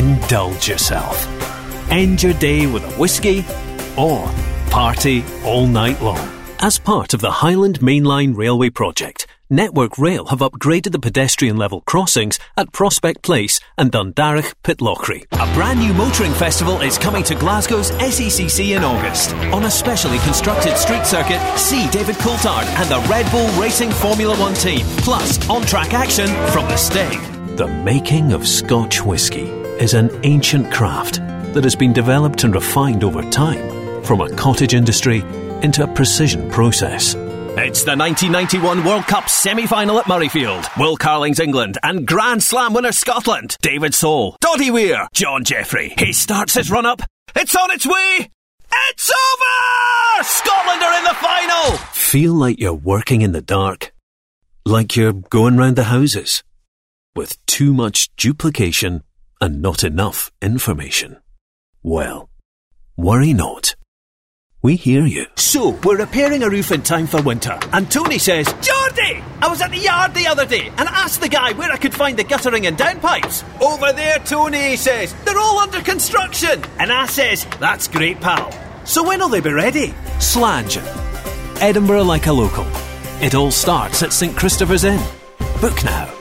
indulge yourself. End your day with a whiskey or party all night long. As part of the Highland Mainline Railway project, Network Rail have upgraded the pedestrian level crossings at Prospect Place and Dundarach Pitlochry. A brand new motoring festival is coming to Glasgow's SECC in August. On a specially constructed street circuit, see David Coulthard and the Red Bull Racing Formula 1 team, plus on-track action from the Stig. The making of Scotch whisky is an ancient craft that has been developed and refined over time, from a cottage industry into a precision process. It's the 1991 World Cup semi-final at Murrayfield. Will Carling's England and Grand Slam winner Scotland. David Soul, Doddy Weir, John Jeffrey. He starts his run-up. It's on its way. It's over! Scotland are in the final! Feel like you're working in the dark? Like you're going round the houses? With too much duplication and not enough information? Well, worry not. We hear you. So, we're repairing a roof in time for winter, and Tony says, Geordie! I was at the yard the other day and asked the guy where I could find the guttering and downpipes. Over there, Tony, he says. They're all under construction. And I says, that's great, pal. So when will they be ready? Slàinte. Edinburgh like a local. It all starts at St Christopher's Inn. Book now.